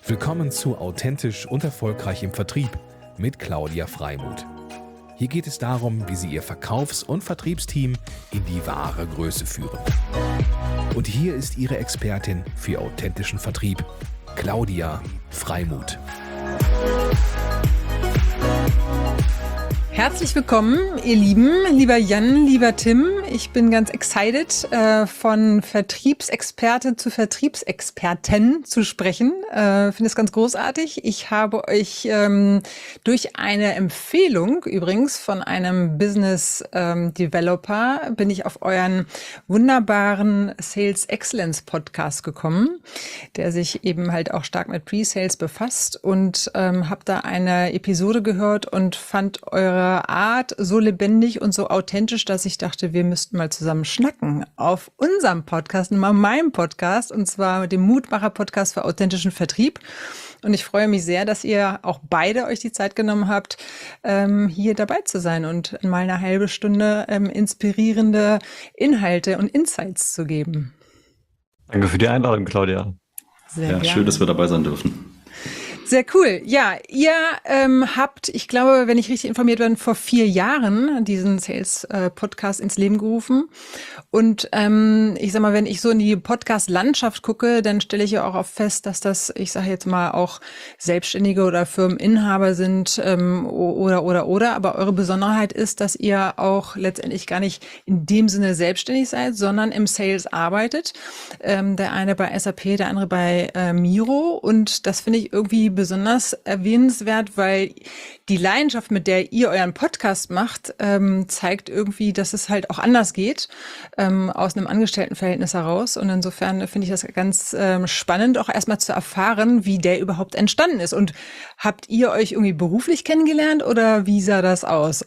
Willkommen zu Authentisch und Erfolgreich im Vertrieb mit Claudia Freimuth. Hier geht es darum, wie Sie Ihr Verkaufs- und Vertriebsteam in die wahre Größe führen. Und hier ist Ihre Expertin für authentischen Vertrieb, Claudia Freimuth. Herzlich willkommen, ihr Lieben, lieber Jan, lieber Tim. Ich bin ganz excited, von Vertriebsexperte zu Vertriebsexperten zu sprechen. Finde es ganz großartig. Ich habe euch durch eine Empfehlung übrigens von einem Business Developer bin ich auf euren wunderbaren Sales Excellence Podcast gekommen, der sich eben halt auch stark mit Pre-Sales befasst, und habe da eine Episode gehört und fand eure Art so lebendig und so authentisch, dass ich dachte, wir müssten mal zusammen schnacken auf unserem Podcast, mal meinem Podcast, und zwar dem Mutmacher-Podcast für authentischen Vertrieb. Und ich freue mich sehr, dass ihr auch beide euch die Zeit genommen habt, hier dabei zu sein und mal eine halbe Stunde inspirierende Inhalte und Insights zu geben. Danke für die Einladung, Claudia. Sehr gerne. Schön, dass wir dabei sein dürfen. Sehr cool. Ja, ihr habt, ich glaube, wenn ich richtig informiert bin, vor 4 Jahren diesen Sales-Podcast ins Leben gerufen. Und ich sag mal, wenn ich so in die Podcast-Landschaft gucke, dann stelle ich ja auch oft fest, dass das, ich sage jetzt mal, auch Selbstständige oder Firmeninhaber sind oder. Aber eure Besonderheit ist, dass ihr auch letztendlich gar nicht in dem Sinne selbstständig seid, sondern im Sales arbeitet. Der eine bei SAP, der andere bei Miro. Und das finde ich irgendwie besonders erwähnenswert, weil die Leidenschaft, mit der ihr euren Podcast macht, zeigt irgendwie, dass es halt auch anders geht, aus einem Angestelltenverhältnis heraus. Und insofern finde ich das ganz spannend, auch erstmal zu erfahren, wie der überhaupt entstanden ist. Und habt ihr euch irgendwie beruflich kennengelernt oder wie sah das aus?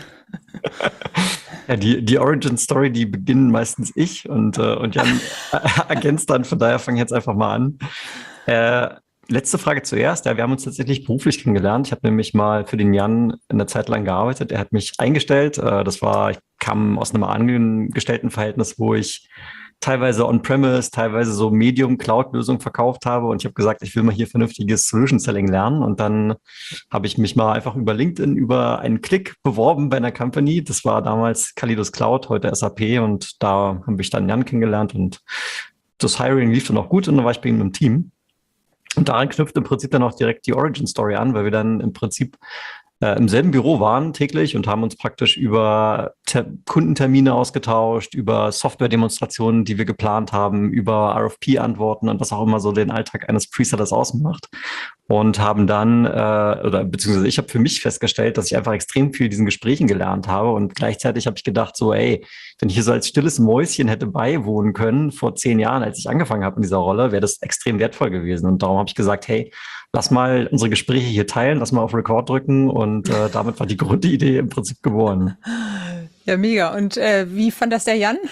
Ja, die Origin-Story, die beginnen meistens ich und Jan ergänzt dann, von daher fange ich jetzt einfach mal an. Letzte Frage zuerst. Ja, wir haben uns tatsächlich beruflich kennengelernt. Ich habe nämlich mal für den Jan eine Zeit lang gearbeitet. Er hat mich eingestellt. Ich kam aus einem Angestelltenverhältnis, wo ich teilweise On-Premise, teilweise so Medium-Cloud-Lösungen verkauft habe. Und ich habe gesagt, ich will mal hier vernünftiges Solution-Selling lernen. Und dann habe ich mich mal einfach über LinkedIn über einen Klick beworben bei einer Company. Das war damals Kalidos Cloud, heute SAP. Und da habe ich dann Jan kennengelernt. Und das Hiring lief dann auch gut. Und dann war ich bei ihm im Team. Und daran knüpft im Prinzip dann auch direkt die Origin-Story an, weil wir dann im Prinzip im selben Büro waren täglich und haben uns praktisch über Kundentermine ausgetauscht, über Software-Demonstrationen, die wir geplant haben, über RFP-Antworten und was auch immer so den Alltag eines Presellers ausmacht. Und haben dann, beziehungsweise ich habe für mich festgestellt, dass ich einfach extrem viel in diesen Gesprächen gelernt habe. Und gleichzeitig habe ich gedacht, so, wenn ich hier so als stilles Mäuschen hätte beiwohnen können vor 10 Jahren, als ich angefangen habe in dieser Rolle, wäre das extrem wertvoll gewesen. Und darum habe ich gesagt, hey, lass mal unsere Gespräche hier teilen, lass mal auf Record drücken. Und damit war die Grundidee im Prinzip geboren. Ja, mega. Und wie fand das der Jan?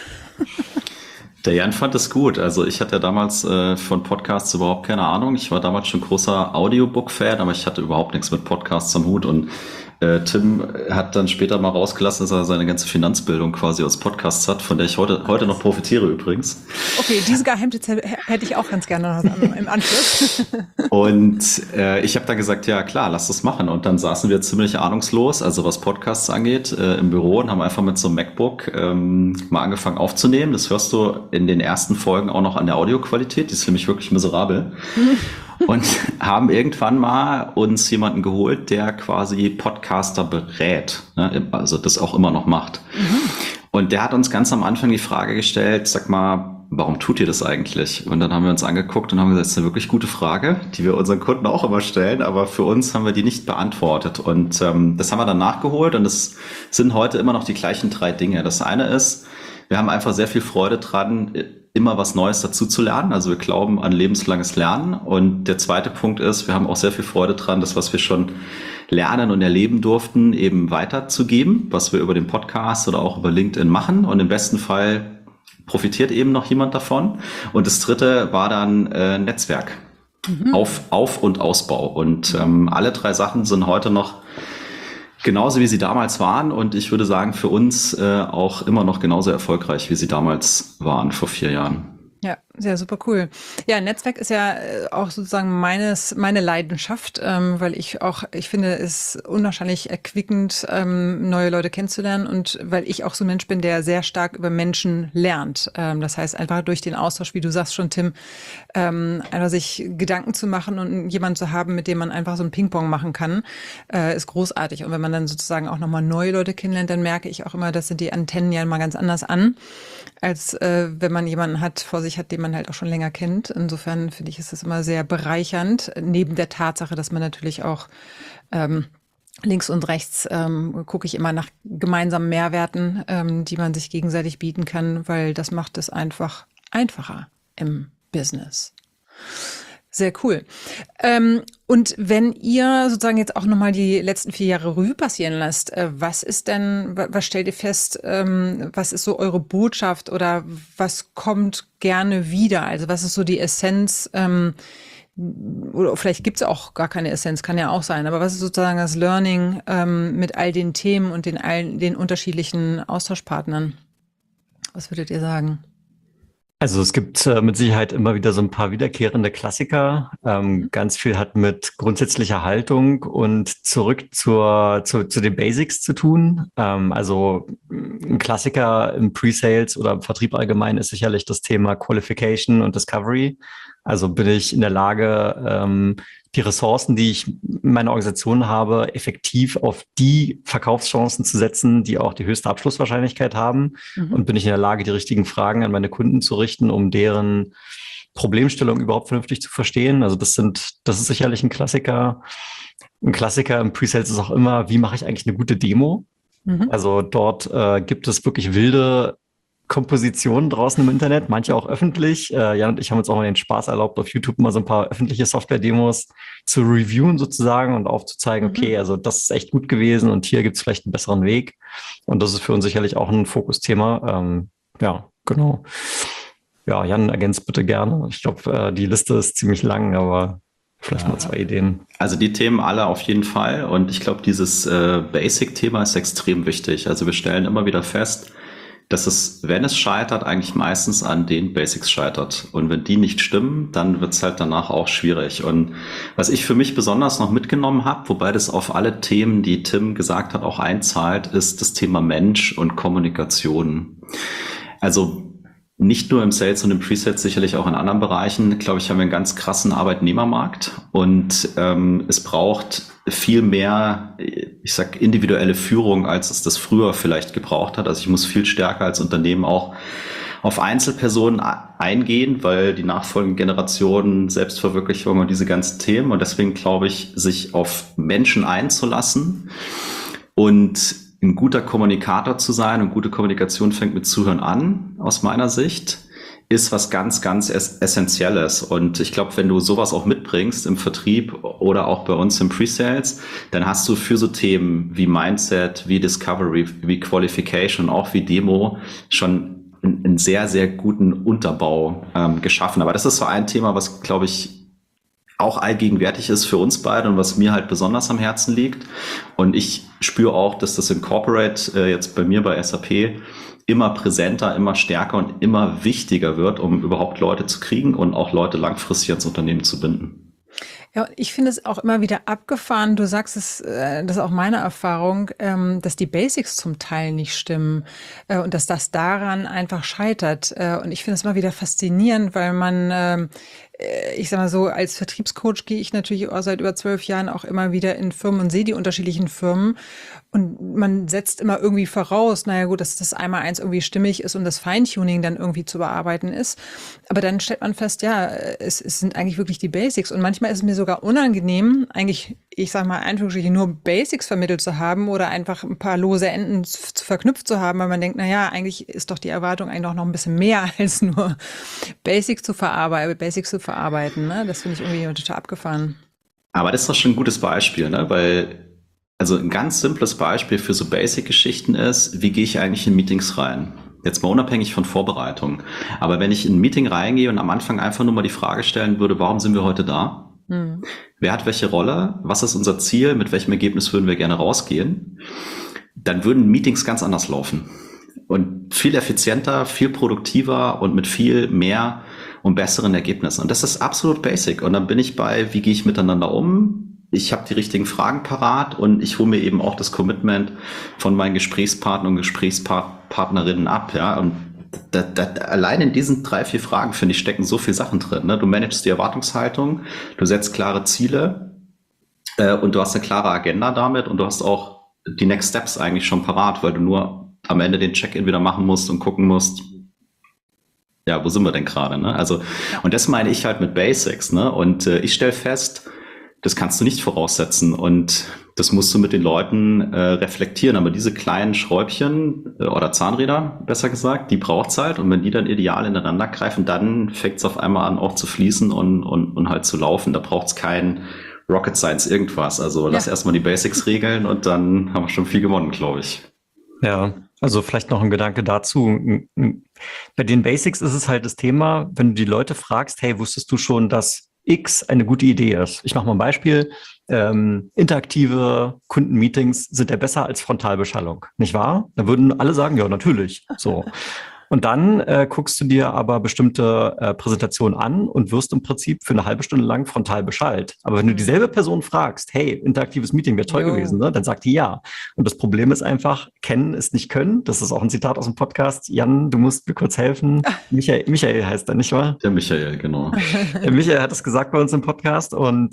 Der Jan fand es gut. Also ich hatte ja damals von Podcasts überhaupt keine Ahnung. Ich war damals schon großer Audiobook-Fan, aber ich hatte überhaupt nichts mit Podcasts am Hut. Und Tim hat dann später mal rausgelassen, dass er seine ganze Finanzbildung quasi aus Podcasts hat, von der ich heute noch profitiere übrigens. Okay, diese Geheimtipps hätte ich auch ganz gerne noch im Anschluss. Und ich habe dann gesagt, ja klar, lass das machen. Und dann saßen wir ziemlich ahnungslos, also was Podcasts angeht, im Büro und haben einfach mit so einem MacBook mal angefangen aufzunehmen. Das hörst du in den ersten Folgen auch noch an der Audioqualität, die ist nämlich wirklich miserabel. Und haben irgendwann mal uns jemanden geholt, der quasi Podcaster berät, ne? Also das auch immer noch macht. Und der hat uns ganz am Anfang die Frage gestellt, sag mal, warum tut ihr das eigentlich? Und dann haben wir uns angeguckt und haben gesagt, das ist eine wirklich gute Frage, die wir unseren Kunden auch immer stellen, aber für uns haben wir die nicht beantwortet. Und das haben wir dann nachgeholt und es sind heute immer noch die gleichen 3 Dinge. Das eine ist, wir haben einfach sehr viel Freude dran, immer was Neues dazu zu lernen. Also wir glauben an lebenslanges Lernen. Und der zweite Punkt ist, wir haben auch sehr viel Freude dran, das, was wir schon lernen und erleben durften, eben weiterzugeben, was wir über den Podcast oder auch über LinkedIn machen. Und im besten Fall profitiert eben noch jemand davon. Und das dritte war dann Netzwerk. Auf- und Ausbau. Und alle 3 Sachen sind heute noch genauso, wie sie damals waren. Und ich würde sagen, für uns auch immer noch genauso erfolgreich, wie sie damals waren, vor 4 Jahren. Ja, Ja, super cool. Ja, Netzwerk ist ja auch sozusagen meine Leidenschaft, weil ich finde es unwahrscheinlich erquickend, neue Leute kennenzulernen und weil ich auch so ein Mensch bin, der sehr stark über Menschen lernt. Das heißt, einfach durch den Austausch, wie du sagst schon, Tim, einfach sich Gedanken zu machen und jemanden zu haben, mit dem man einfach so ein Ping-Pong machen kann, ist großartig. Und wenn man dann sozusagen auch nochmal neue Leute kennenlernt, dann merke ich auch immer, das sind die Antennen ja mal ganz anders an, als wenn man jemanden vor sich hat, den man halt auch schon länger kennt. Insofern finde ich, ist es immer sehr bereichernd, neben der Tatsache, dass man natürlich auch links und rechts gucke ich immer nach gemeinsamen Mehrwerten, die man sich gegenseitig bieten kann, weil das macht es einfach einfacher im Business. Sehr cool. Und wenn ihr sozusagen jetzt auch nochmal die letzten 4 Jahre Revue passieren lasst, was stellt ihr fest, was ist so eure Botschaft oder was kommt gerne wieder? Also was ist so die Essenz, oder vielleicht gibt es auch gar keine Essenz, kann ja auch sein, aber was ist sozusagen das Learning mit all den Themen und den unterschiedlichen Austauschpartnern? Was würdet ihr sagen? Also es gibt mit Sicherheit immer wieder so ein paar wiederkehrende Klassiker. Ganz viel hat mit grundsätzlicher Haltung und zurück zu den Basics zu tun. Also ein Klassiker im Pre-Sales oder im Vertrieb allgemein ist sicherlich das Thema Qualification und Discovery. Also bin ich in der Lage, die Ressourcen, die ich in meiner Organisation habe, effektiv auf die Verkaufschancen zu setzen, die auch die höchste Abschlusswahrscheinlichkeit haben. Und bin ich in der Lage, die richtigen Fragen an meine Kunden zu richten, um deren Problemstellung überhaupt vernünftig zu verstehen. Also das ist sicherlich ein Klassiker. Ein Klassiker im Pre-Sales ist auch immer, wie mache ich eigentlich eine gute Demo? Also dort gibt es wirklich wilde Kompositionen draußen im Internet, manche auch öffentlich. Jan und ich haben uns auch mal den Spaß erlaubt, auf YouTube mal so ein paar öffentliche Software-Demos zu reviewen sozusagen und aufzuzeigen, okay, also das ist echt gut gewesen und hier gibt es vielleicht einen besseren Weg. Und das ist für uns sicherlich auch ein Fokusthema. Ja, genau. Ja, Jan, ergänzt bitte gerne. Ich glaube, die Liste ist ziemlich lang, aber vielleicht mal 2 Ideen. Also die Themen alle auf jeden Fall. Und ich glaube, dieses Basic-Thema ist extrem wichtig. Also wir stellen immer wieder fest, dass es, wenn es scheitert, eigentlich meistens an den Basics scheitert. Und wenn die nicht stimmen, dann wird es halt danach auch schwierig. Und was ich für mich besonders noch mitgenommen habe, wobei das auf alle Themen, die Tim gesagt hat, auch einzahlt, ist das Thema Mensch und Kommunikation. Also nicht nur im Sales und im Pre-Sales, sicherlich auch in anderen Bereichen, glaube ich, haben wir einen ganz krassen Arbeitnehmermarkt und es braucht viel mehr, ich sag, individuelle Führung, als es das früher vielleicht gebraucht hat. Also ich muss viel stärker als Unternehmen auch auf Einzelpersonen eingehen, weil die nachfolgenden Generationen, Selbstverwirklichung und diese ganzen Themen und deswegen glaube ich, sich auf Menschen einzulassen und ein guter Kommunikator zu sein und gute Kommunikation fängt mit Zuhören an, aus meiner Sicht, ist was ganz, ganz Essentielles. Und ich glaube, wenn du sowas auch mitbringst im Vertrieb oder auch bei uns im Pre-Sales, dann hast du für so Themen wie Mindset, wie Discovery, wie Qualification, auch wie Demo schon einen sehr, sehr guten Unterbau geschaffen. Aber das ist so ein Thema, was, glaube ich, auch allgegenwärtig ist für uns beide und was mir halt besonders am Herzen liegt. Und ich spüre auch, dass das in Corporate jetzt bei mir bei SAP immer präsenter, immer stärker und immer wichtiger wird, um überhaupt Leute zu kriegen und auch Leute langfristig ans Unternehmen zu binden. Ja, ich finde es auch immer wieder abgefahren. Du sagst es, das ist auch meine Erfahrung, dass die Basics zum Teil nicht stimmen und dass das daran einfach scheitert. Und ich finde es immer wieder faszinierend, weil man, ich sag mal so, als Vertriebscoach gehe ich natürlich auch seit über 12 Jahren auch immer wieder in Firmen und sehe die unterschiedlichen Firmen. Und man setzt immer irgendwie voraus, naja gut, dass das Einmaleins irgendwie stimmig ist und das Feintuning dann irgendwie zu bearbeiten ist. Aber dann stellt man fest, ja, es sind eigentlich wirklich die Basics. Und manchmal ist es mir sogar unangenehm, eigentlich, ich sag mal, einfach nur Basics vermittelt zu haben oder einfach ein paar lose Enden verknüpft zu haben, weil man denkt, naja, eigentlich ist doch die Erwartung eigentlich noch ein bisschen mehr als nur Basics zu verarbeiten. Ne? Das finde ich irgendwie total abgefahren. Aber das ist doch schon ein gutes Beispiel, ne? Weil also ein ganz simples Beispiel für so Basic-Geschichten ist, wie gehe ich eigentlich in Meetings rein? Jetzt mal unabhängig von Vorbereitung. Aber wenn ich in ein Meeting reingehe und am Anfang einfach nur mal die Frage stellen würde, warum sind wir heute da? Wer hat welche Rolle? Was ist unser Ziel? Mit welchem Ergebnis würden wir gerne rausgehen? Dann würden Meetings ganz anders laufen. Und viel effizienter, viel produktiver und mit viel mehr und besseren Ergebnissen. Und das ist absolut basic. Und dann bin ich bei, wie gehe ich miteinander um? Ich habe die richtigen Fragen parat und ich hole mir eben auch das Commitment von meinen Gesprächspartnern und Gesprächspartnerinnen ab. Ja? Und allein in diesen 3, 4 Fragen, finde ich, stecken so viele Sachen drin. Ne? Du managst die Erwartungshaltung, du setzt klare Ziele und du hast eine klare Agenda damit und du hast auch die Next Steps eigentlich schon parat, weil du nur am Ende den Check-in wieder machen musst und gucken musst, ja, wo sind wir denn gerade? Ne? Also, und das meine ich halt mit Basics. Ne? Und ich stelle fest, das kannst du nicht voraussetzen und das musst du mit den Leuten reflektieren. Aber diese kleinen Schräubchen oder Zahnräder, besser gesagt, die braucht's halt. Und wenn die dann ideal ineinander greifen, dann fängt's auf einmal an auch zu fließen und halt zu laufen. Da braucht's kein Rocket Science irgendwas. Also lass erstmal die Basics regeln und dann haben wir schon viel gewonnen, glaube ich. Ja, also vielleicht noch ein Gedanke dazu. Bei den Basics ist es halt das Thema, wenn du die Leute fragst, hey, wusstest du schon, dass X eine gute Idee ist? Ich mache mal ein Beispiel. Interaktive Kundenmeetings sind ja besser als Frontalbeschallung, nicht wahr? Da würden alle sagen, ja, natürlich. So. Und dann guckst du dir aber bestimmte Präsentationen an und wirst im Prinzip für eine halbe Stunde lang frontal beschallt. Aber wenn du dieselbe Person fragst, hey, interaktives Meeting wäre toll gewesen, ne? Dann sagt die ja. Und das Problem ist einfach, kennen ist nicht können. Das ist auch ein Zitat aus dem Podcast. Jan, du musst mir kurz helfen. Michael heißt er, nicht wahr? Der Michael, genau. Der Michael hat es gesagt bei uns im Podcast und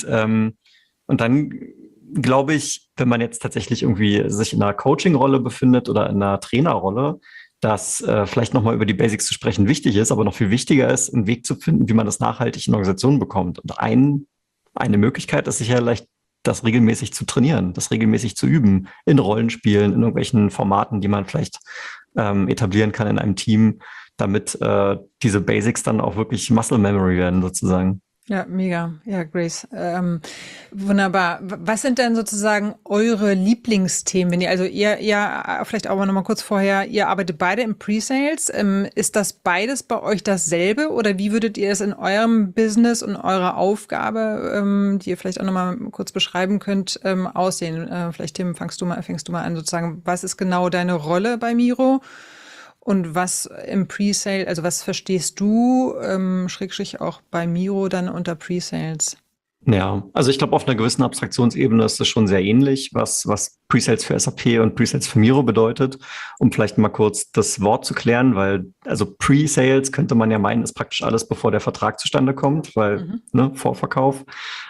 dann glaube ich, wenn man jetzt tatsächlich irgendwie sich in einer Coaching-Rolle befindet oder in einer Trainerrolle, dass vielleicht nochmal über die Basics zu sprechen wichtig ist, aber noch viel wichtiger ist, einen Weg zu finden, wie man das nachhaltig in Organisationen bekommt. Und eine Möglichkeit ist sicherlich, das regelmäßig zu trainieren, das regelmäßig zu üben, in Rollenspielen, in irgendwelchen Formaten, die man vielleicht etablieren kann in einem Team, damit diese Basics dann auch wirklich Muscle Memory werden sozusagen. Ja, mega. Ja, Grace. Wunderbar. Was sind denn sozusagen eure Lieblingsthemen? Wenn ihr vielleicht auch noch mal kurz vorher, ihr arbeitet beide im Pre-Sales. Ist das beides bei euch dasselbe oder wie würdet ihr es in eurem Business und eurer Aufgabe, die ihr vielleicht auch noch mal kurz beschreiben könnt, aussehen? Vielleicht, Tim, fängst du mal an sozusagen. Was ist genau deine Rolle bei Miro? Und was im Pre-Sale, also was verstehst du, Schrägstrich auch bei Miro dann unter Pre-Sales? Ja, also ich glaube, auf einer gewissen Abstraktionsebene ist das schon sehr ähnlich, was Pre-Sales für SAP und Pre-Sales für Miro bedeutet. Um vielleicht mal kurz das Wort zu klären, weil also Pre-Sales könnte man ja meinen, ist praktisch alles, bevor der Vertrag zustande kommt, weil Vorverkauf.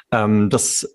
Das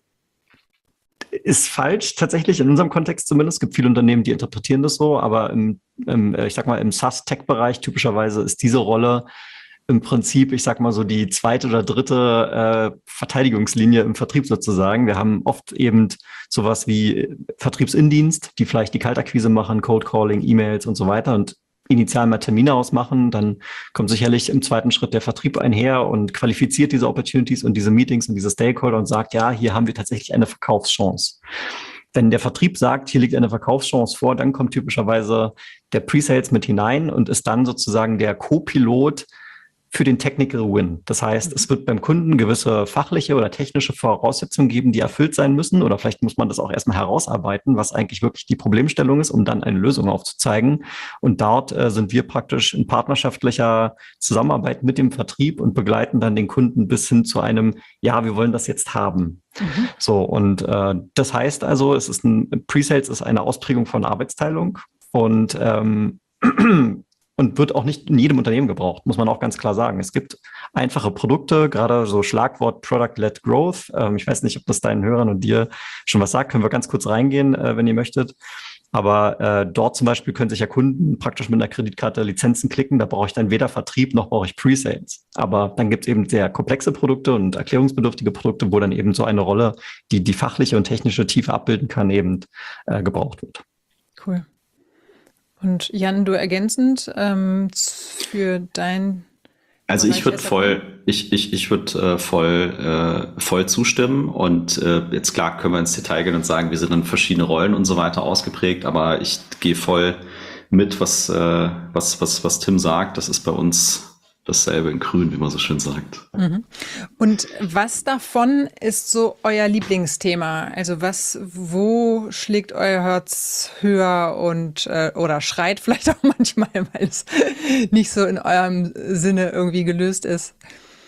ist falsch, tatsächlich in unserem Kontext zumindest. Es gibt viele Unternehmen, die interpretieren das so, aber im SaaS-Tech-Bereich typischerweise ist diese Rolle im Prinzip, ich sag mal so, die zweite oder dritte Verteidigungslinie im Vertrieb sozusagen. Wir haben oft eben sowas wie Vertriebsindienst, die vielleicht die Kaltakquise machen, Cold Calling, E-Mails und so weiter und initial mal Termine ausmachen, dann kommt sicherlich im zweiten Schritt der Vertrieb einher und qualifiziert diese Opportunities und diese Meetings und diese Stakeholder und sagt, ja, hier haben wir tatsächlich eine Verkaufschance. Wenn der Vertrieb sagt, hier liegt eine Verkaufschance vor, dann kommt typischerweise der Pre-Sales mit hinein und ist dann sozusagen der Co-Pilot für den Technical Win. Das heißt, es wird beim Kunden gewisse fachliche oder technische Voraussetzungen geben, die erfüllt sein müssen. Oder vielleicht muss man das auch erstmal herausarbeiten, was eigentlich wirklich die Problemstellung ist, um dann eine Lösung aufzuzeigen. Und dort sind wir praktisch in partnerschaftlicher Zusammenarbeit mit dem Vertrieb und begleiten dann den Kunden bis hin zu einem, ja, wir wollen das jetzt haben. So, und das heißt also, Pre-Sales ist eine Ausprägung von Arbeitsteilung und wird auch nicht in jedem Unternehmen gebraucht, muss man auch ganz klar sagen. Es gibt einfache Produkte, gerade so Schlagwort Product-led Growth. Ich weiß nicht, ob das deinen Hörern und dir schon was sagt. Können wir ganz kurz reingehen, wenn ihr möchtet. Aber dort zum Beispiel können sich ja Kunden praktisch mit einer Kreditkarte Lizenzen klicken. Da brauche ich dann weder Vertrieb noch brauche ich Pre-Sales. Aber dann gibt es eben sehr komplexe Produkte und erklärungsbedürftige Produkte, wo dann eben so eine Rolle, die die fachliche und technische Tiefe abbilden kann, eben gebraucht wird. Cool. Und Jan, du ergänzend für dein... Also ich würde voll zustimmen und jetzt klar können wir ins Detail gehen und sagen, wir sind in verschiedene Rollen und so weiter ausgeprägt, aber ich gehe voll mit, was Tim sagt. Das ist bei uns dasselbe in Grün, wie man so schön sagt. Und was davon ist so euer Lieblingsthema? Also wo schlägt euer Herz höher und oder schreit vielleicht auch manchmal, weil es nicht so in eurem Sinne irgendwie gelöst ist?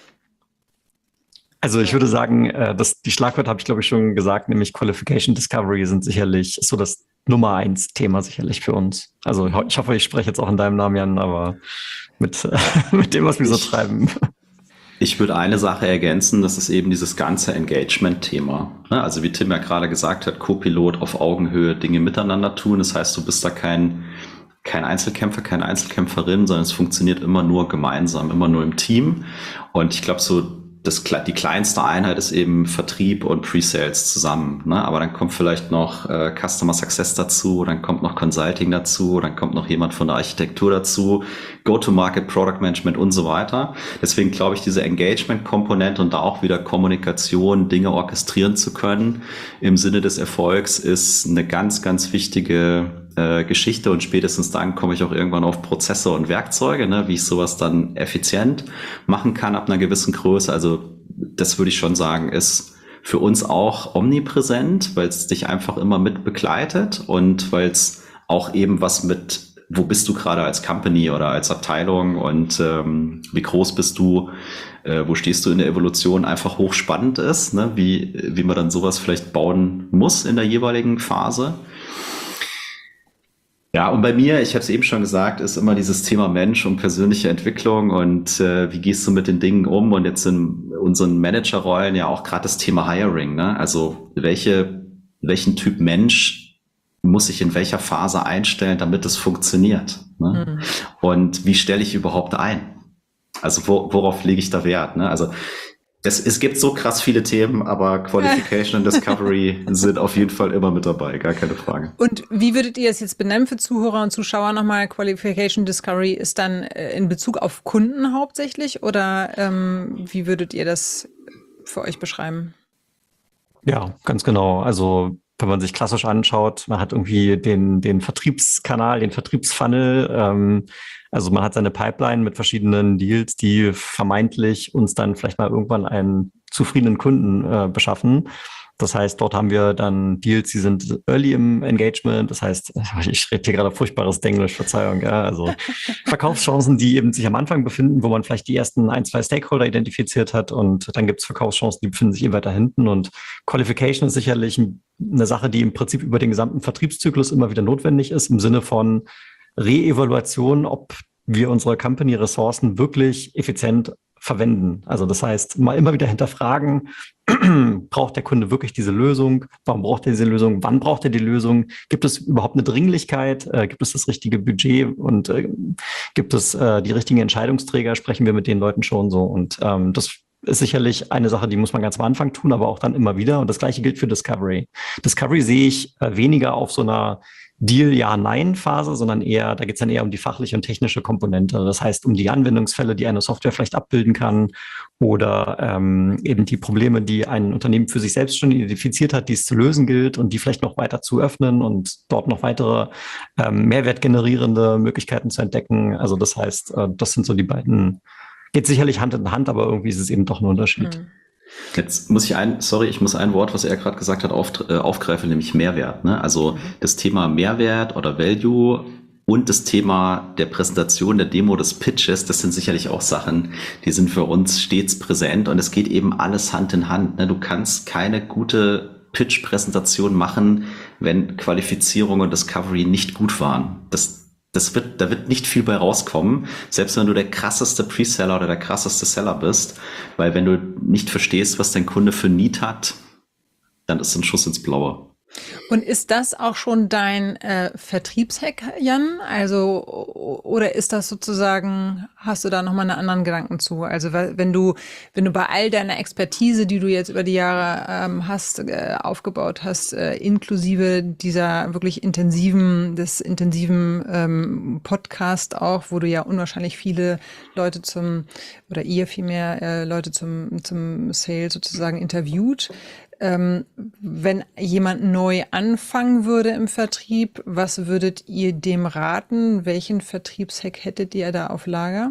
Also ich würde sagen, die Schlagwörter habe ich, glaube ich, schon gesagt, nämlich Qualification Discovery sind sicherlich so das Nummer 1 Thema sicherlich für uns. Also ich hoffe, ich spreche jetzt auch in deinem Namen, Jan, aber mit, mit dem, was wir so treiben. Ich würde eine Sache ergänzen, das ist eben dieses ganze Engagement-Thema. Also wie Tim ja gerade gesagt hat, Co-Pilot auf Augenhöhe Dinge miteinander tun. Das heißt, du bist da kein Einzelkämpfer, keine Einzelkämpferin, sondern es funktioniert immer nur gemeinsam, immer nur im Team. Und ich glaube, so die kleinste Einheit ist eben Vertrieb und Pre-Sales zusammen. Ne? Aber dann kommt vielleicht noch Customer Success dazu, dann kommt noch Consulting dazu, dann kommt noch jemand von der Architektur dazu, Go-to-Market, Product Management und so weiter. Deswegen glaube ich, diese Engagement-Komponente und da auch wieder Kommunikation, Dinge orchestrieren zu können im Sinne des Erfolgs ist eine ganz, ganz wichtige Geschichte, und spätestens dann komme ich auch irgendwann auf Prozesse und Werkzeuge, ne, wie ich sowas dann effizient machen kann ab einer gewissen Größe. Also das würde ich schon sagen, ist für uns auch omnipräsent, weil es dich einfach immer mit begleitet und weil es auch eben was mit, wo bist du gerade als Company oder als Abteilung und wie groß bist du, wo stehst du in der Evolution, einfach hochspannend ist, ne, wie man dann sowas vielleicht bauen muss in der jeweiligen Phase. Ja, und bei mir, ich habe es eben schon gesagt, ist immer dieses Thema Mensch und persönliche Entwicklung und wie gehst du mit den Dingen um, und jetzt in unseren Managerrollen ja auch gerade das Thema Hiring, ne? Also welchen Typ Mensch muss ich in welcher Phase einstellen, damit es funktioniert, ne? Mhm. Und wie stelle ich überhaupt ein? Also worauf lege ich da Wert, ne? Also es gibt so krass viele Themen, aber Qualification und Discovery sind auf jeden Fall immer mit dabei, gar keine Frage. Und wie würdet ihr es jetzt benennen für Zuhörer und Zuschauer nochmal? Qualification Discovery ist dann in Bezug auf Kunden hauptsächlich, oder wie würdet ihr das für euch beschreiben? Ja, ganz genau. Also wenn man sich klassisch anschaut, man hat irgendwie den Vertriebskanal, den Vertriebsfunnel, also man hat seine Pipeline mit verschiedenen Deals, die vermeintlich uns dann vielleicht mal irgendwann einen zufriedenen Kunden beschaffen. Das heißt, dort haben wir dann Deals, die sind early im Engagement. Das heißt, ich rede hier gerade furchtbares Denglisch, Verzeihung. Ja, also Verkaufschancen, die eben sich am Anfang befinden, wo man vielleicht die ersten 1, 2 Stakeholder identifiziert hat. Und dann gibt es Verkaufschancen, die befinden sich eben weiter hinten. Und Qualification ist sicherlich eine Sache, die im Prinzip über den gesamten Vertriebszyklus immer wieder notwendig ist, im Sinne von Re-Evaluation, ob wir unsere Company-Ressourcen wirklich effizient verwenden. Also das heißt, mal immer wieder hinterfragen, braucht der Kunde wirklich diese Lösung? Warum braucht er diese Lösung? Wann braucht er die Lösung? Gibt es überhaupt eine Dringlichkeit? Gibt es das richtige Budget? Und gibt es die richtigen Entscheidungsträger? Sprechen wir mit den Leuten schon so? Und das ist sicherlich eine Sache, die muss man ganz am Anfang tun, aber auch dann immer wieder. Und das Gleiche gilt für Discovery. Discovery sehe ich weniger auf so einer Deal-Ja-Nein-Phase, sondern da geht es dann eher um die fachliche und technische Komponente. Das heißt, um die Anwendungsfälle, die eine Software vielleicht abbilden kann, oder eben die Probleme, die ein Unternehmen für sich selbst schon identifiziert hat, die es zu lösen gilt und die vielleicht noch weiter zu öffnen und dort noch weitere mehrwertgenerierende Möglichkeiten zu entdecken. Also das heißt, das sind so die beiden, geht sicherlich Hand in Hand, aber irgendwie ist es eben doch ein Unterschied. Mhm. Jetzt muss ich ein Wort, was er gerade gesagt hat, aufgreifen, nämlich Mehrwert. Ne? Also das Thema Mehrwert oder Value und das Thema der Präsentation, der Demo, des Pitches, das sind sicherlich auch Sachen, die sind für uns stets präsent, und es geht eben alles Hand in Hand. Ne? Du kannst keine gute Pitch-Präsentation machen, wenn Qualifizierung und Discovery nicht gut waren. Da wird nicht viel bei rauskommen, selbst wenn du der krasseste Pre-Seller oder der krasseste Seller bist, weil wenn du nicht verstehst, was dein Kunde für Need hat, dann ist es ein Schuss ins Blaue. Und ist das auch schon dein Vertriebshack, Jan? Also, oder ist das sozusagen, hast du da nochmal einen anderen Gedanken zu? Also, wenn du bei all deiner Expertise, die du jetzt über die Jahre aufgebaut hast, inklusive dieser wirklich intensiven Podcast auch, wo du ja unwahrscheinlich viele Leute ihr vielmehr Leute zum Sales sozusagen interviewt, wenn jemand neu anfangen würde im Vertrieb, was würdet ihr dem raten? Welchen Vertriebshack hättet ihr da auf Lager?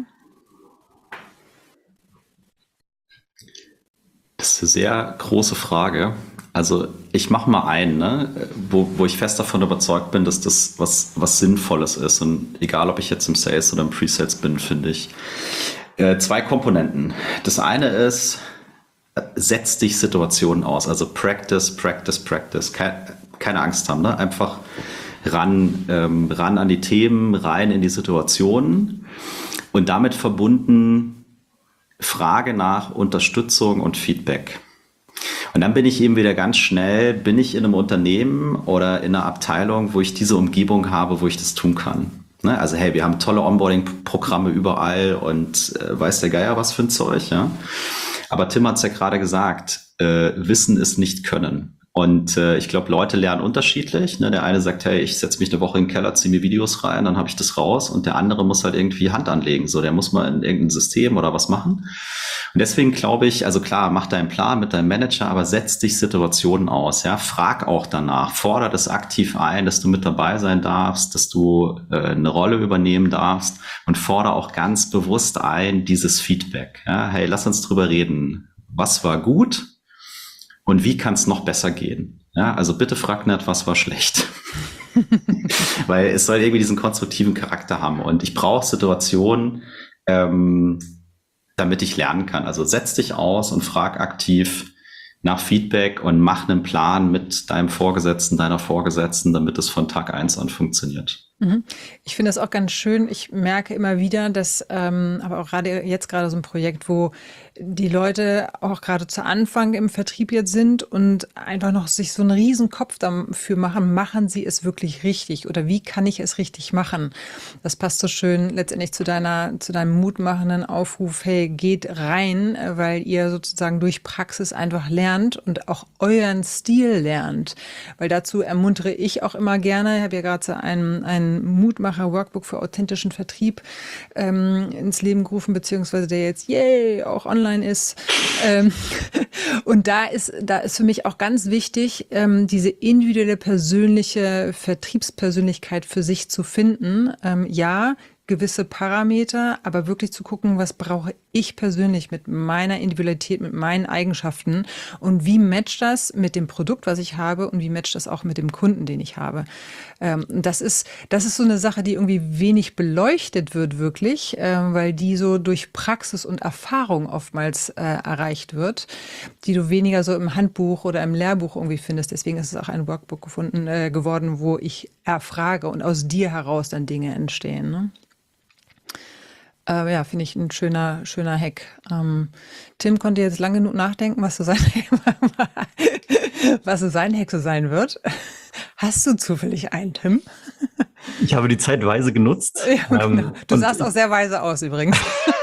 Das ist eine sehr große Frage. Also ich mache mal einen, ne, wo ich fest davon überzeugt bin, dass das was Sinnvolles ist. Und egal, ob ich jetzt im Sales oder im Pre-Sales bin, finde ich. 2 Komponenten. Das eine ist, setz dich Situationen aus. Also practice. Keine Angst haben, ne? Einfach ran an die Themen, rein in die Situationen und damit verbunden Frage nach Unterstützung und Feedback. Und dann bin ich eben wieder ganz schnell, bin ich in einem Unternehmen oder in einer Abteilung, wo ich diese Umgebung habe, wo ich das tun kann. Ne? Also hey, wir haben tolle Onboarding-Programme überall und weiß der Geier was für ein Zeug. Ja? Aber Tim hat es ja gerade gesagt, Wissen ist nicht Können. Und ich glaube, Leute lernen unterschiedlich. Ne? Der eine sagt, hey, ich setze mich eine Woche in den Keller, ziehe mir Videos rein, dann habe ich das raus. Und der andere muss halt irgendwie Hand anlegen. So, der muss mal in irgendein System oder was machen. Und deswegen glaube ich, also klar, mach deinen Plan mit deinem Manager, aber setz dich Situationen aus. Ja? Frag auch danach, fordere das aktiv ein, dass du mit dabei sein darfst, dass du eine Rolle übernehmen darfst und fordere auch ganz bewusst ein dieses Feedback. Ja? Hey, lass uns drüber reden. Was war gut? Und wie kann es noch besser gehen? Ja, also bitte frag nicht, was war schlecht. Weil es soll irgendwie diesen konstruktiven Charakter haben. Und ich brauche Situationen, damit ich lernen kann. Also setz dich aus und frag aktiv nach Feedback und mach einen Plan mit deinem Vorgesetzten, deiner Vorgesetzten, damit es von Tag 1 an funktioniert. Ich finde das auch ganz schön. Ich merke immer wieder, dass, aber auch gerade so ein Projekt, wo die Leute auch gerade zu Anfang im Vertrieb jetzt sind und einfach noch sich so einen riesen Kopf dafür machen sie es wirklich richtig oder wie kann ich es richtig machen? Das passt so schön letztendlich zu deinem mutmachenden Aufruf, hey, geht rein, weil ihr sozusagen durch Praxis einfach lernt und auch euren Stil lernt. Weil dazu ermuntere ich auch immer gerne, ich habe ja gerade so ein Mutmacher-Workbook für authentischen Vertrieb ins Leben gerufen, beziehungsweise der jetzt auch online ist. Und da ist für mich auch ganz wichtig, diese individuelle persönliche Vertriebspersönlichkeit für sich zu finden. Gewisse Parameter, aber wirklich zu gucken, was brauche ich persönlich mit meiner Individualität, mit meinen Eigenschaften und wie matcht das mit dem Produkt, was ich habe und wie matcht das auch mit dem Kunden, den ich habe. Das ist so eine Sache, die irgendwie wenig beleuchtet wird wirklich, weil die so durch Praxis und Erfahrung oftmals erreicht wird, die du weniger so im Handbuch oder im Lehrbuch irgendwie findest. Deswegen ist es auch ein Workbook geworden, wo ich erfrage und aus dir heraus dann Dinge entstehen, ne? Finde ich ein schöner Hack. Tim konnte jetzt lang genug nachdenken, was so sein Hack so sein wird. Hast du zufällig einen, Tim? Ich habe die Zeit weise genutzt. Ja, genau. Du sahst auch sehr weise aus übrigens.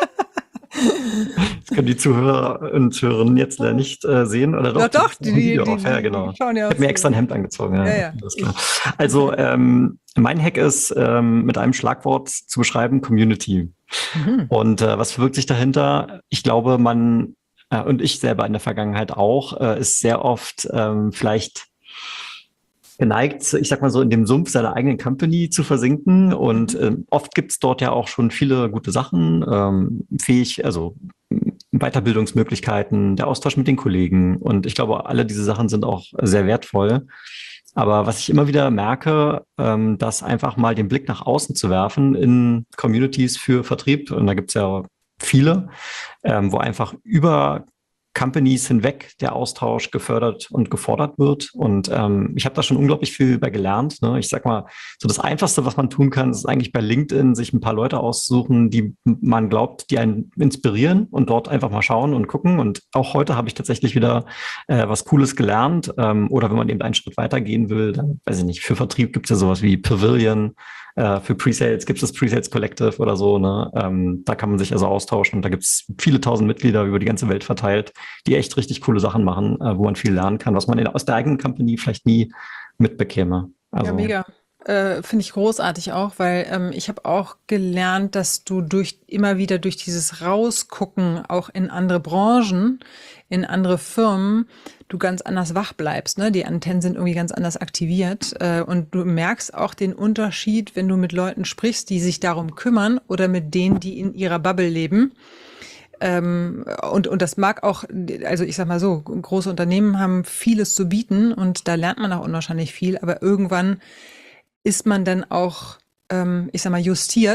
Das können die Zuhörer und Zuhörerinnen jetzt leider nicht sehen. Oder doch, die genau. schauen ja Ich habe mir extra ein Hemd angezogen. Ja. Das ist klar. Also mein Hack ist, mit einem Schlagwort zu beschreiben, Community. Und was verbirgt sich dahinter? Ich glaube, man, und ich selber in der Vergangenheit auch, ist sehr oft vielleicht geneigt, ich sag mal so, in dem Sumpf seiner eigenen Company zu versinken. Und oft gibt es dort ja auch schon viele gute Sachen, also Weiterbildungsmöglichkeiten, der Austausch mit den Kollegen. Und ich glaube, alle diese Sachen sind auch sehr wertvoll. Aber was ich immer wieder merke, dass einfach mal den Blick nach außen zu werfen in Communities für Vertrieb, und da gibt es ja viele, wo einfach über Companies hinweg der Austausch gefördert und gefordert wird. Und ich habe da schon unglaublich viel bei gelernt. Ne? Ich sag mal, so das Einfachste, was man tun kann, ist eigentlich bei LinkedIn sich ein paar Leute aussuchen, die man glaubt, die einen inspirieren und dort einfach mal schauen und gucken. Und auch heute habe ich tatsächlich wieder was Cooles gelernt. Oder wenn man eben einen Schritt weiter gehen will, dann weiß ich nicht, für Vertrieb gibt es ja sowas wie Pavilion. Für Presales gibt es das Presales Collective oder so. Ne? Da kann man sich also austauschen und da gibt es viele tausend Mitglieder über die ganze Welt verteilt, die echt richtig coole Sachen machen, wo man viel lernen kann, was man aus der eigenen Company vielleicht nie mitbekäme. Also, ja, mega. Finde ich großartig auch, weil ich habe auch gelernt, dass du immer wieder durch dieses Rausgucken auch in andere Branchen, in andere Firmen, du ganz anders wach bleibst, ne? Die Antennen sind irgendwie ganz anders aktiviert und du merkst auch den Unterschied, wenn du mit Leuten sprichst, die sich darum kümmern oder mit denen, die in ihrer Bubble leben. Und das mag auch, also ich sag mal so, große Unternehmen haben vieles zu bieten und da lernt man auch unwahrscheinlich viel, aber irgendwann ist man dann auch, ich sag mal, justiert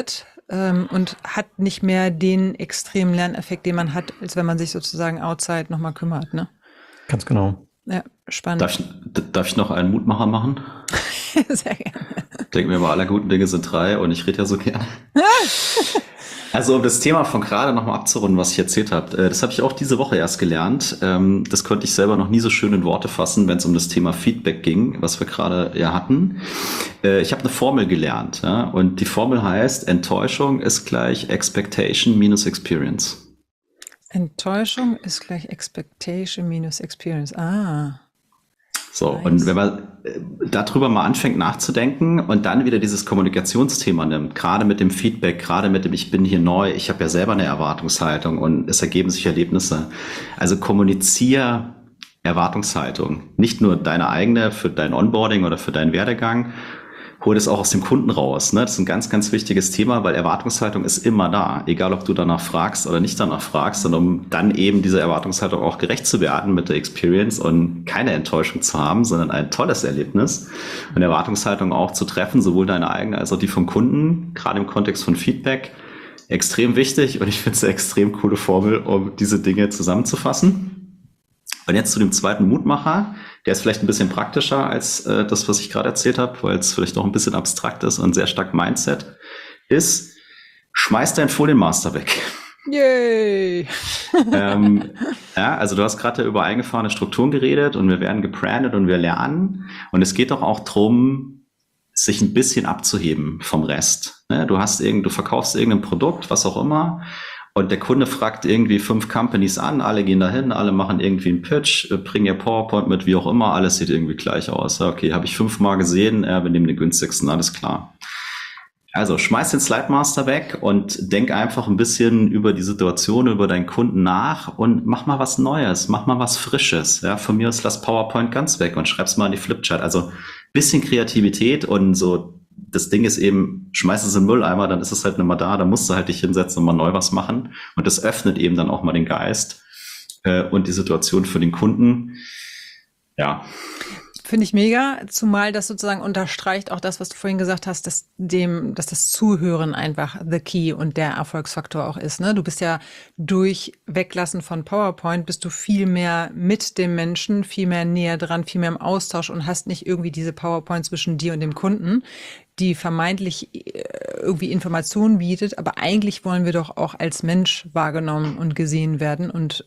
und hat nicht mehr den extremen Lerneffekt, den man hat, als wenn man sich sozusagen outside nochmal kümmert. Ne? Ganz genau. Ja, spannend. Darf ich noch einen Mutmacher machen? Sehr gerne. Denken wir mal, aller guten Dinge sind 3 und ich rede ja so gerne. Also um das Thema von gerade nochmal abzurunden, was ich erzählt habe, das habe ich auch diese Woche erst gelernt. Das konnte ich selber noch nie so schön in Worte fassen, wenn es um das Thema Feedback ging, was wir gerade ja hatten. Ich habe eine Formel gelernt, ja, und die Formel heißt, Enttäuschung ist gleich Expectation minus Experience. Enttäuschung ist gleich Expectation minus Experience. So, nice. Und wenn man darüber mal anfängt nachzudenken und dann wieder dieses Kommunikationsthema nimmt, gerade mit dem Feedback, gerade mit dem ich bin hier neu, ich habe ja selber eine Erwartungshaltung und es ergeben sich Erlebnisse. Also kommuniziere Erwartungshaltung. Nicht nur deine eigene für dein Onboarding oder für deinen Werdegang, hol das auch aus dem Kunden raus. Ne? Das ist ein ganz, ganz wichtiges Thema, weil Erwartungshaltung ist immer da. Egal, ob du danach fragst oder nicht danach fragst, sondern um dann eben dieser Erwartungshaltung auch gerecht zu werden mit der Experience und keine Enttäuschung zu haben, sondern ein tolles Erlebnis. Und Erwartungshaltung auch zu treffen, sowohl deine eigene als auch die vom Kunden, gerade im Kontext von Feedback, extrem wichtig. Und ich finde es eine extrem coole Formel, um diese Dinge zusammenzufassen. Und jetzt zu dem zweiten Mutmacher. Der ist vielleicht ein bisschen praktischer als das, was ich gerade erzählt habe, weil es vielleicht noch ein bisschen abstrakt ist und sehr stark Mindset ist. Schmeiß dein Folienmaster weg. Yay! Ja, also du hast gerade über eingefahrene Strukturen geredet und wir werden gebrandet und wir lernen. Und es geht doch auch drum, sich ein bisschen abzuheben vom Rest. Ne? Du verkaufst irgendein Produkt, was auch immer. Und der Kunde fragt irgendwie 5 Companies an, alle gehen dahin, alle machen irgendwie einen Pitch, bringen ihr PowerPoint mit, wie auch immer, alles sieht irgendwie gleich aus. Okay, habe ich 5-mal gesehen, wir nehmen den günstigsten, alles klar. Also schmeiß den Slide Master weg und denk einfach ein bisschen über die Situation, über deinen Kunden nach und mach mal was Neues, mach mal was Frisches. Ja, von mir aus lass PowerPoint ganz weg und schreib's mal in die Flipchart. Also bisschen Kreativität und so. Das Ding ist eben, schmeiß es in den Mülleimer, dann ist es halt nicht mehr da, dann musst du halt dich hinsetzen und mal neu was machen. Und das öffnet eben dann auch mal den Geist und die Situation für den Kunden. Ja. Finde ich mega, zumal das sozusagen unterstreicht auch das, was du vorhin gesagt hast, dass das Zuhören einfach the key und der Erfolgsfaktor auch ist. Ne? Du bist ja durch Weglassen von PowerPoint bist du viel mehr mit dem Menschen, viel mehr näher dran, viel mehr im Austausch und hast nicht irgendwie diese PowerPoint zwischen dir und dem Kunden, die vermeintlich irgendwie Informationen bietet, aber eigentlich wollen wir doch auch als Mensch wahrgenommen und gesehen werden und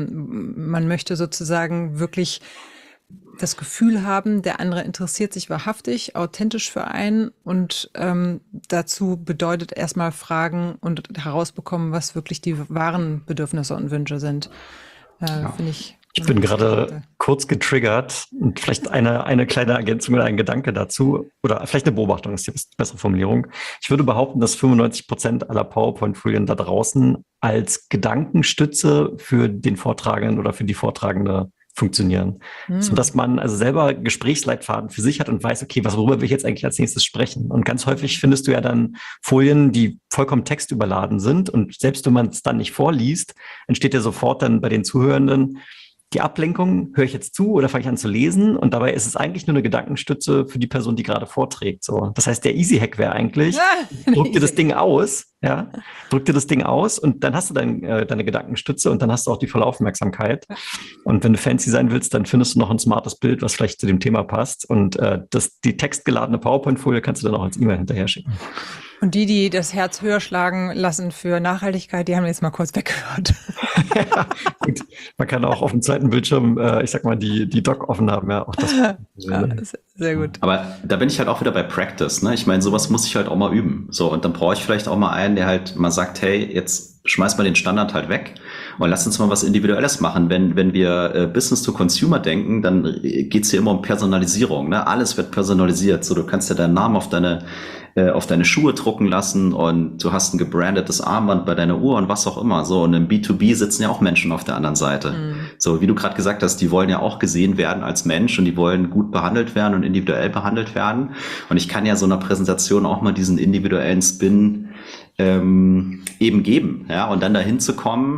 man möchte sozusagen wirklich das Gefühl haben, der andere interessiert sich wahrhaftig, authentisch für einen und dazu bedeutet erstmal fragen und herausbekommen, was wirklich die wahren Bedürfnisse und Wünsche sind. Finde ich. Ich bin gerade kurz getriggert und vielleicht eine kleine Ergänzung oder ein Gedanke dazu oder vielleicht eine Beobachtung ist die bessere Formulierung. Ich würde behaupten, dass 95% aller PowerPoint-Folien da draußen als Gedankenstütze für den Vortragenden oder für die Vortragende funktionieren. So dass man also selber Gesprächsleitfaden für sich hat und weiß, okay, worüber will ich jetzt eigentlich als nächstes sprechen? Und ganz häufig findest du ja dann Folien, die vollkommen textüberladen sind und selbst wenn man es dann nicht vorliest, entsteht ja sofort dann bei den Zuhörenden die Ablenkung, höre ich jetzt zu oder fange ich an zu lesen? Und dabei ist es eigentlich nur eine Gedankenstütze für die Person, die gerade vorträgt. So, das heißt, der Easy-Hack wäre eigentlich, druck dir das Ding aus, ja, drück dir das Ding aus und dann hast du deine Gedankenstütze und dann hast du auch die volle Aufmerksamkeit. Und wenn du fancy sein willst, dann findest du noch ein smartes Bild, was vielleicht zu dem Thema passt. Und die textgeladene PowerPoint-Folie kannst du dann auch als E-Mail hinterher schicken. Und die das Herz höher schlagen lassen für Nachhaltigkeit, die haben wir jetzt mal kurz weggehört. Ja, gut. Man kann auch auf dem zweiten Bildschirm, ich sag mal, die Doc offen haben. Ja, auch das. Ja, sehr gut. Aber da bin ich halt auch wieder bei Practice. Ne? Ich meine, sowas muss ich halt auch mal üben. So, und dann brauche ich vielleicht auch mal einen, der halt mal sagt, hey, jetzt schmeiß mal den Standard halt weg und lass uns mal was Individuelles machen. Wenn wir Business to Consumer denken, dann geht's hier immer um Personalisierung. Ne? Alles wird personalisiert. So, du kannst ja deinen Namen auf deine Schuhe drucken lassen und du hast ein gebrandetes Armband bei deiner Uhr und was auch immer. So, und im B2B sitzen ja auch Menschen auf der anderen Seite. So, wie du gerade gesagt hast, die wollen ja auch gesehen werden als Mensch und die wollen gut behandelt werden und individuell behandelt werden. Und ich kann ja so einer Präsentation auch mal diesen individuellen Spin eben geben, ja, und dann dahin zu kommen,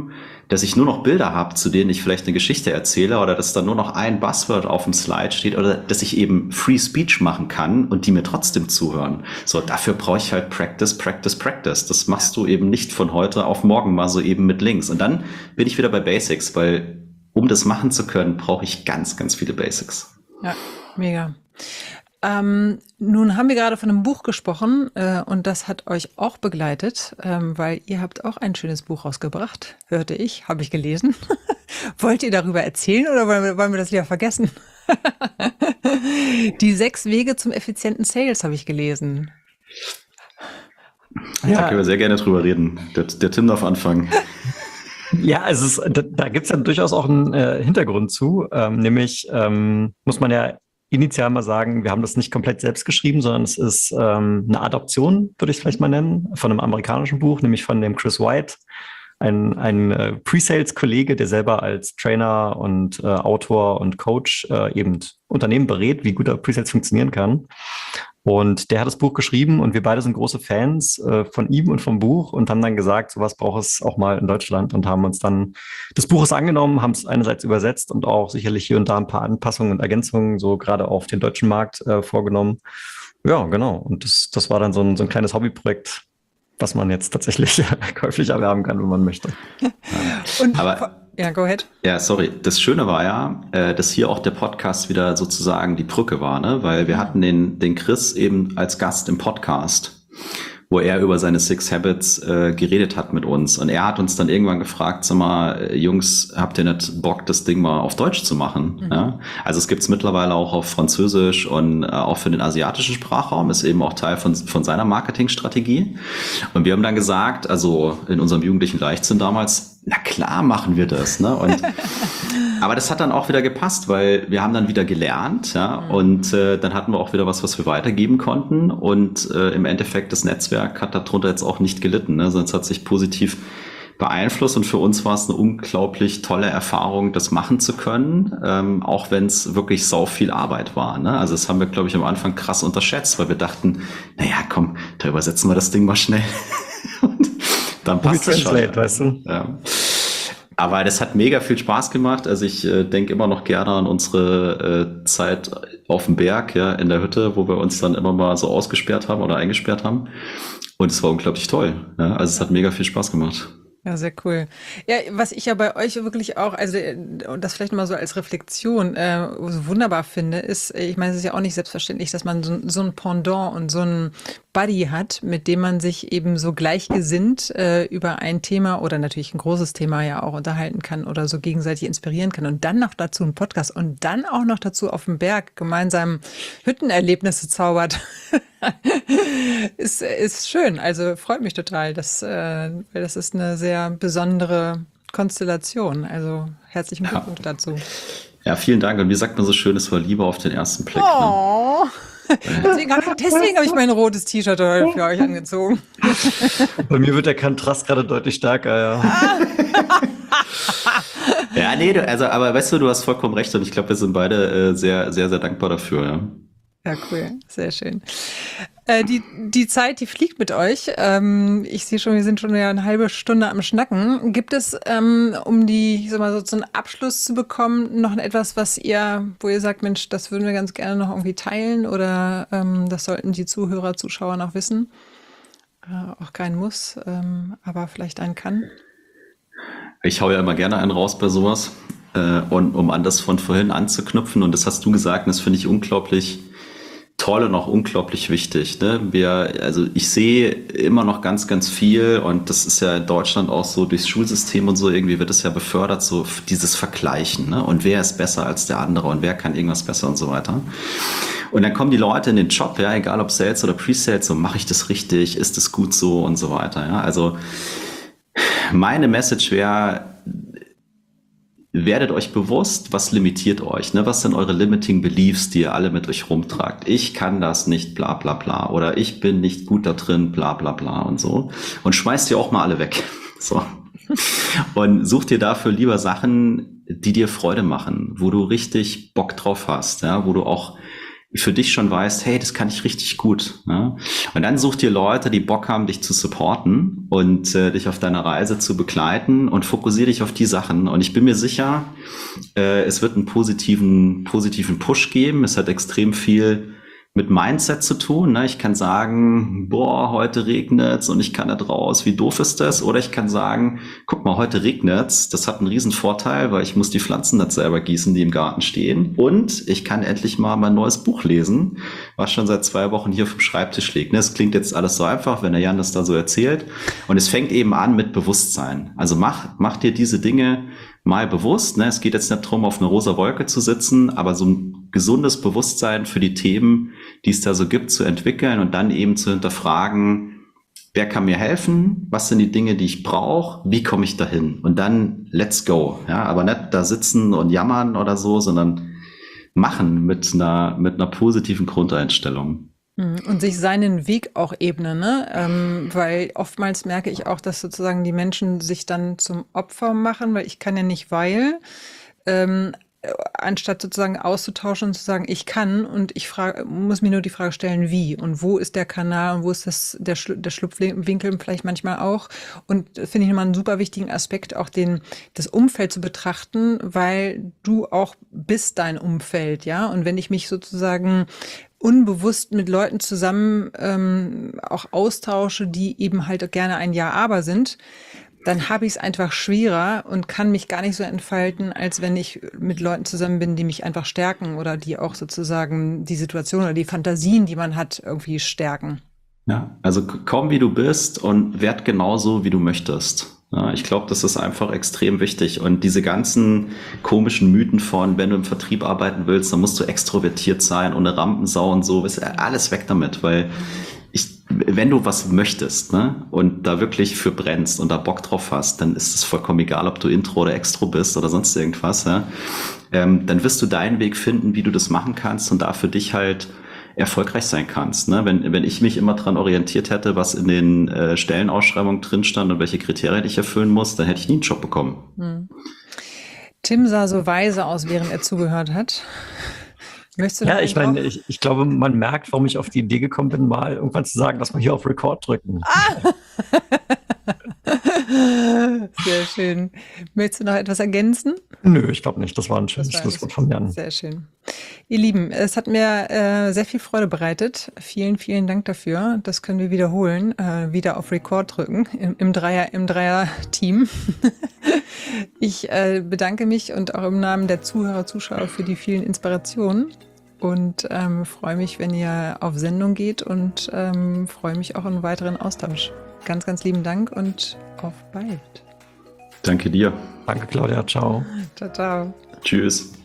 dass ich nur noch Bilder habe, zu denen ich vielleicht eine Geschichte erzähle oder dass da nur noch ein Buzzword auf dem Slide steht oder dass ich eben Free Speech machen kann und die mir trotzdem zuhören. So, dafür brauche ich halt Practice. Das machst du eben nicht von heute auf morgen mal so eben mit Links. Und dann bin ich wieder bei Basics, weil um das machen zu können, brauche ich ganz, ganz viele Basics. Ja, mega. Nun haben wir gerade von einem Buch gesprochen und das hat euch auch begleitet, weil ihr habt auch ein schönes Buch rausgebracht, hörte ich, habe ich gelesen. Wollt ihr darüber erzählen oder wollen wir das lieber vergessen? Die 6 Wege zum effizienten Sales habe ich gelesen. Ja, da können wir sehr gerne drüber reden. Der Tim darf anfangen. Ja, also da gibt's ja durchaus auch einen Hintergrund zu, nämlich muss man ja initial mal sagen, wir haben das nicht komplett selbst geschrieben, sondern es ist eine Adaption, würde ich es vielleicht mal nennen, von einem amerikanischen Buch, nämlich von dem Chris White, ein Pre-Sales-Kollege, der selber als Trainer und Autor und Coach eben Unternehmen berät, wie guter Pre-Sales funktionieren kann. Und der hat das Buch geschrieben und wir beide sind große Fans von ihm und vom Buch und haben dann gesagt, sowas braucht es auch mal in Deutschland und haben uns dann des Buches angenommen, haben es einerseits übersetzt und auch sicherlich hier und da ein paar Anpassungen und Ergänzungen so gerade auf den deutschen Markt vorgenommen. Ja, genau. Und das war dann so ein kleines Hobbyprojekt, was man jetzt tatsächlich käuflich erwerben kann, wenn man möchte. Und Aber ja, go ahead. ja, sorry. Das Schöne war ja, dass hier auch der Podcast wieder sozusagen die Brücke war, ne? Weil wir hatten den Chris eben als Gast im Podcast, wo er über seine 6 Habits geredet hat mit uns. Und er hat uns dann irgendwann gefragt, sag mal, Jungs, habt ihr nicht Bock, das Ding mal auf Deutsch zu machen? Mhm. Ja? Also es gibt's mittlerweile auch auf Französisch und auch für den asiatischen Sprachraum, ist eben auch Teil von seiner Marketingstrategie. Und wir haben dann gesagt, also in unserem jugendlichen Leichtsinn damals, na klar machen wir das, ne? Und aber das hat dann auch wieder gepasst, weil wir haben dann wieder gelernt, ja, und dann hatten wir auch wieder was wir weitergeben konnten und im Endeffekt das Netzwerk hat darunter jetzt auch nicht gelitten, ne? Sondern es hat sich positiv beeinflusst und für uns war es eine unglaublich tolle Erfahrung, das machen zu können, auch wenn es wirklich sau viel Arbeit war, ne? Also das haben wir, glaube ich, am Anfang krass unterschätzt, weil wir dachten, naja, komm, da übersetzen wir das Ding mal schnell und dann passt es schon. Weißt du? Ja. Aber das hat mega viel Spaß gemacht. Also ich denke immer noch gerne an unsere Zeit auf dem Berg, ja, in der Hütte, wo wir uns dann immer mal so ausgesperrt haben oder eingesperrt haben. Und es war unglaublich toll. Ja? Also es hat mega viel Spaß gemacht. Ja, sehr cool. Ja, was ich ja bei euch wirklich auch, also und das vielleicht mal so als Reflexion so wunderbar finde, ist, ich meine, es ist ja auch nicht selbstverständlich, dass man so ein Pendant und so ein Buddy hat, mit dem man sich eben so gleichgesinnt über ein Thema oder natürlich ein großes Thema ja auch unterhalten kann oder so gegenseitig inspirieren kann und dann noch dazu ein Podcast und dann auch noch dazu auf dem Berg gemeinsam Hüttenerlebnisse zaubert. Ist schön, also freut mich total, weil das ist eine sehr besondere Konstellation, also herzlichen Glückwunsch dazu. Ja, vielen Dank und wie sagt man so schön, es war Liebe auf den ersten Blick. Oh. Ne? Deswegen habe ich mein rotes T-Shirt heute für euch angezogen. Bei mir wird der Kontrast gerade deutlich stärker, ja. Ja, nee, aber weißt du hast vollkommen recht und ich glaube, wir sind beide sehr, sehr, sehr dankbar dafür, ja. Ja, cool. Sehr schön. Die Zeit, die fliegt mit euch. Ich sehe schon, wir sind schon ja eine halbe Stunde am Schnacken. Gibt es, um ich sag mal, so einen Abschluss zu bekommen, noch etwas, wo ihr sagt, Mensch, das würden wir ganz gerne noch irgendwie teilen oder das sollten die Zuhörer, Zuschauer noch wissen? Auch kein Muss, aber vielleicht ein kann. Ich hau ja immer gerne einen raus bei sowas. Und um an das von vorhin anzuknüpfen, und das hast du gesagt, und das finde ich unglaublich toll und auch unglaublich wichtig. Ne? Also ich sehe immer noch ganz, ganz viel und das ist ja in Deutschland auch so durchs Schulsystem und so, irgendwie wird es ja befördert, so dieses Vergleichen, ne? Und wer ist besser als der andere und wer kann irgendwas besser und so weiter. Und dann kommen die Leute in den Job, ja, egal ob Sales oder Pre-Sales, so mache ich das richtig, ist das gut so und so weiter. Ja? Also meine Message wäre, werdet euch bewusst, was limitiert euch, ne? Was sind eure limiting beliefs, die ihr alle mit euch rumtragt? Ich kann das nicht, bla bla bla. Oder ich bin nicht gut da drin, bla bla bla und so. Und schmeißt die auch mal alle weg. So. Und such dir dafür lieber Sachen, die dir Freude machen, wo du richtig Bock drauf hast, ja? Wo du auch für dich schon weißt, hey, das kann ich richtig gut. Ja? Und dann such dir Leute, die Bock haben, dich zu supporten und dich auf deiner Reise zu begleiten und fokussiere dich auf die Sachen. Und ich bin mir sicher, es wird einen positiven Push geben. Es hat extrem viel mit Mindset zu tun. Ne? Ich kann sagen, boah, heute regnet's und ich kann nicht raus, wie doof ist das? Oder ich kann sagen, guck mal, heute regnet's. Das hat einen riesen Vorteil, weil ich muss die Pflanzen nicht selber gießen, die im Garten stehen. Und ich kann endlich mal mein neues Buch lesen, was schon seit 2 Wochen hier auf dem Schreibtisch liegt. Ne? Es klingt jetzt alles so einfach, wenn der Jan das da so erzählt. Und es fängt eben an mit Bewusstsein. Also mach dir diese Dinge mal bewusst. Ne? Es geht jetzt nicht darum, auf einer rosa Wolke zu sitzen, aber so ein gesundes Bewusstsein für die Themen, die es da so gibt, zu entwickeln und dann eben zu hinterfragen, wer kann mir helfen, was sind die Dinge, die ich brauche, wie komme ich dahin? Und dann let's go. Ja, aber nicht da sitzen und jammern oder so, sondern machen mit einer positiven Grundeinstellung. Und sich seinen Weg auch ebnen, ne? Weil oftmals merke ich auch, dass sozusagen die Menschen sich dann zum Opfer machen, weil ich kann ja nicht, anstatt sozusagen auszutauschen und zu sagen, ich kann, und ich muss mir nur die Frage stellen, wie und wo ist der Kanal und wo ist der Schlupfwinkel vielleicht manchmal auch. Und finde ich nochmal einen super wichtigen Aspekt, auch das Umfeld zu betrachten, weil du auch bist dein Umfeld, ja. Und wenn ich mich sozusagen unbewusst mit Leuten zusammen auch austausche, die eben halt gerne ein Ja-Aber sind, dann habe ich es einfach schwerer und kann mich gar nicht so entfalten, als wenn ich mit Leuten zusammen bin, die mich einfach stärken oder die auch sozusagen die Situation oder die Fantasien, die man hat, irgendwie stärken. Ja, also komm wie du bist und werd genauso, wie du möchtest. Ja, ich glaube, das ist einfach extrem wichtig. Und diese ganzen komischen Mythen von, wenn du im Vertrieb arbeiten willst, dann musst du extrovertiert sein und eine Rampensau und so, ist alles weg damit, weil wenn du was möchtest, ne, und da wirklich für brennst und da Bock drauf hast, dann ist es vollkommen egal, ob du Intro oder Extro bist oder sonst irgendwas, ja, dann wirst du deinen Weg finden, wie du das machen kannst und da für dich halt erfolgreich sein kannst. Ne? Wenn ich mich immer dran orientiert hätte, was in den Stellenausschreibungen drin stand und welche Kriterien ich erfüllen muss, dann hätte ich nie einen Job bekommen. Tim sah so weise aus, während er zugehört hat. Ja, ich meine, ich glaube, man merkt, warum ich auf die Idee gekommen bin, mal irgendwann zu sagen, dass wir hier auf Record drücken. Sehr schön. Möchtest du noch etwas ergänzen? Nö, ich glaube nicht. Das war ein schönes Schlusswort von Jan. Sehr schön. Ihr Lieben, es hat mir sehr viel Freude bereitet. Vielen, vielen Dank dafür. Das können wir wiederholen. Wieder auf Record drücken im Dreier-Team. Ich bedanke mich und auch im Namen der Zuhörer, Zuschauer für die vielen Inspirationen und freue mich, wenn ihr auf Sendung geht und freue mich auch auf einen weiteren Austausch. Ganz, ganz lieben Dank und auf bald. Danke dir. Danke, Claudia. Ciao. Ciao, ciao. Tschüss.